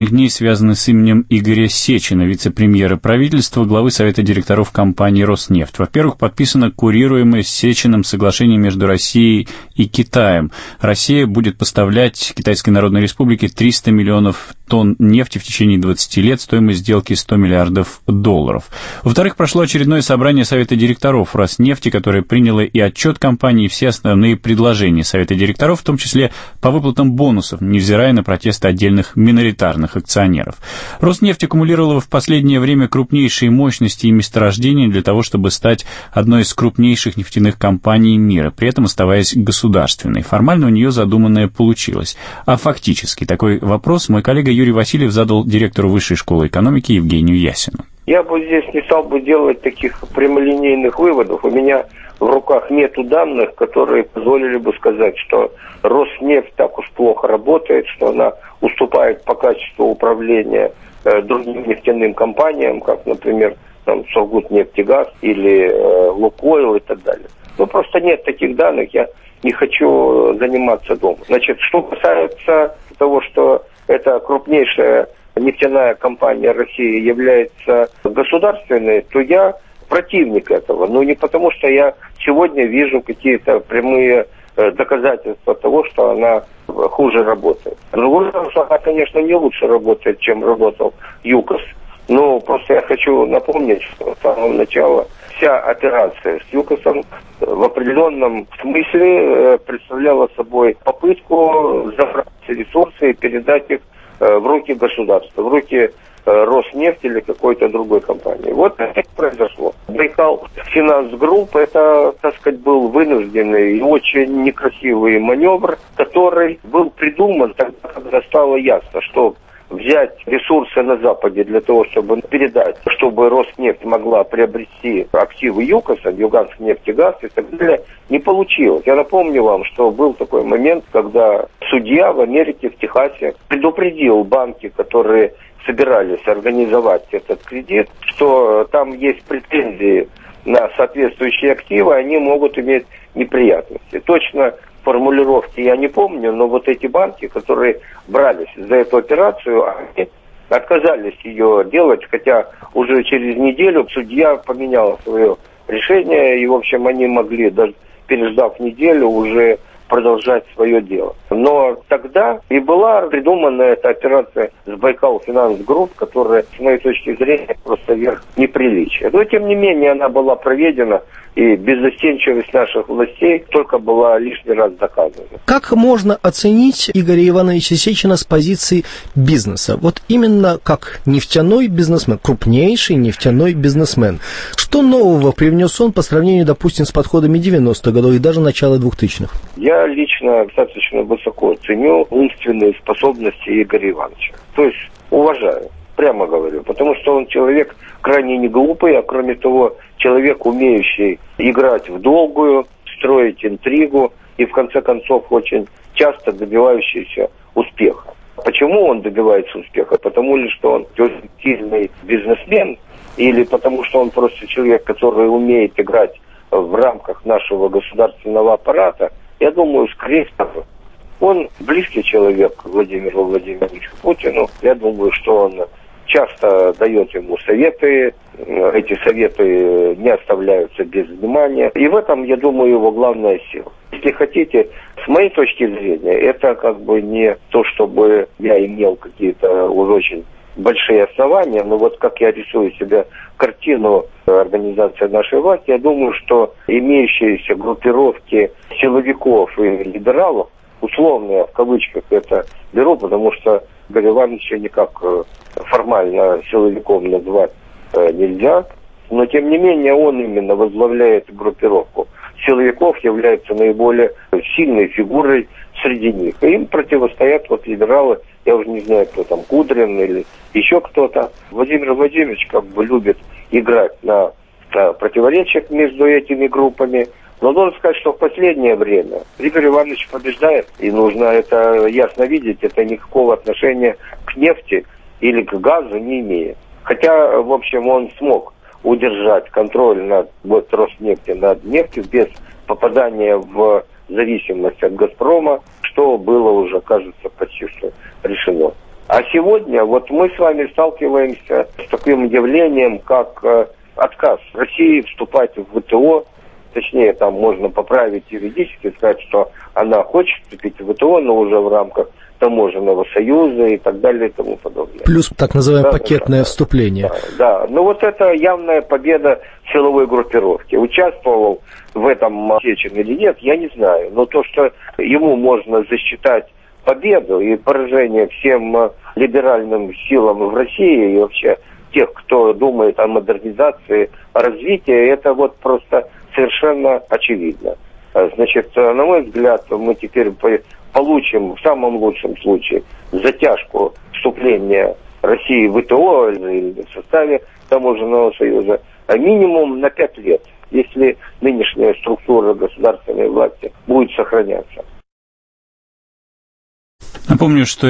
дней связаны с именем Игоря Сечина, вице-премьера правительства, главы Совета директоров компании «Роснефть». Во-первых, подписано курируемое Сечиным соглашение между Россией и Китаем. Россия будет поставлять Китайской Народной Республике 300 миллионов тонн нефти в течение 20 лет, стоимость сделки $100 миллиардов. Во-вторых, прошло очередное собрание Совета директоров Роснефти, которое приняло и отчет компании, и все основные предложения Совета директоров, в том числе по выплатам бонусов, невзирая на протесты отдельных миноритарных акционеров. Роснефть аккумулировала в последнее время крупнейшие мощности и месторождения для того, чтобы стать одной из крупнейших нефтяных компаний мира, при этом оставаясь государственной. Формально у нее задуманное получилось. А фактически такой вопрос мой коллега Юрий Васильев задал директору Высшей школы экономики Евгению Ясину. Я бы здесь не стал бы делать таких прямолинейных выводов. У меня в руках нету данных, которые позволили бы сказать, что Роснефть так уж плохо работает, что она уступает по качеству управления другим нефтяным компаниям, как, например, там, Сургутнефтегаз или Лукойл и так далее. Ну, просто нет таких данных, я не хочу заниматься домом. Значит, что касается того, что это крупнейшая нефтяная компания России является государственной, то я противник этого. Но не потому, что я сегодня вижу какие-то прямые доказательства того, что она хуже работает. Другое дело, что она, конечно, не лучше работает, чем работал ЮКОС. Но просто я хочу напомнить, что с самого начала вся операция с ЮКОСом в определенном смысле представляла собой попытку забрать ресурсы и передать их в руки государства, в руки Роснефть или какой-то другой компании. Вот это и произошло. Байкал Финанс Групп — это, так сказать, был вынужденный и очень некрасивый маневр, который был придуман тогда, когда стало ясно, что взять ресурсы на Западе для того, чтобы передать, чтобы Роснефть могла приобрести активы ЮКОСа, Юганск-нефтегаз и так далее, не получилось. Я напомню вам, что был такой момент, когда судья в Америке, в Техасе, предупредил банки, которые собирались организовать этот кредит, что там есть претензии на соответствующие активы, они могут иметь неприятности. Точно формулировки я не помню, но вот эти банки, которые брались за эту операцию, они отказались ее делать, хотя уже через неделю судья поменял свое решение, и, в общем, они могли, даже переждав неделю, уже продолжать свое дело. Но тогда и была придумана эта операция с Байкал Финанс Групп, которая, с моей точки зрения, просто верх неприличия. Но, тем не менее, она была проведена, и беззастенчивость наших властей только была лишний раз доказана. Как можно оценить Игоря Ивановича Сечина с позиции бизнеса? Вот именно как нефтяной бизнесмен, крупнейший нефтяной бизнесмен. Что нового привнес он по сравнению, допустим, с подходами 90-х годов и даже начала 2000-х? Я лично достаточно высоко ценю умственные способности Игоря Ивановича. То есть уважаю, прямо говорю, потому что он человек крайне не глупый, а кроме того, человек, умеющий играть в долгую, строить интригу и, в конце концов, очень часто добивающийся успеха. Почему он добивается успеха? Потому ли, что он очень сильный бизнесмен, или потому что он просто человек, который умеет играть в рамках нашего государственного аппарата? Я думаю, скорее всего, он близкий человек Владимиру Владимировичу Путину. Я думаю, что он часто дает ему советы. Эти советы не оставляются без внимания. И в этом, я думаю, его главная сила. Если хотите, с моей точки зрения, это как бы не то, чтобы я имел какие-то уже очень большие основания, но вот как я рисую себе картину организации нашей власти, я думаю, что имеющиеся группировки силовиков и либералов, условно я в кавычках это беру, потому что Игоря Ивановича никак формально силовиком назвать нельзя, но тем не менее он именно возглавляет группировку силовиков, является наиболее сильной фигурой среди них. И им противостоят вот либералы, я уже не знаю, кто там, Кудрин или еще кто-то. Владимир Владимирович как бы любит играть на противоречиях между этими группами. Но должен сказать, что в последнее время Игорь Иванович побеждает, и нужно это ясно видеть, это никакого отношения к нефти или к газу не имеет. Хотя, в общем, он смог удержать контроль над Роснефти, над нефтью без попадания в зависимость от «Газпрома», что было уже, кажется, почти что решено. А сегодня вот мы с вами сталкиваемся с таким явлением, как отказ России вступать в ВТО. Точнее, там можно поправить юридически, сказать, что она хочет вступить в ВТО, но уже в рамках таможенного союза и так далее и тому подобное. Плюс так называемое пакетное вступление. Да, но вот это явная победа силовой группировки. Участвовал в этом Сечин или нет, я не знаю. Но то, что ему можно засчитать победу и поражение всем либеральным силам в России и вообще тех, кто думает о модернизации, о развитии, это вот просто совершенно очевидно. Значит, на мой взгляд, мы теперь получим в самом лучшем случае затяжку вступления России в ВТО или в составе таможенного союза минимум на 5 лет, если нынешняя структура государственной власти будет сохраняться. Напомню, что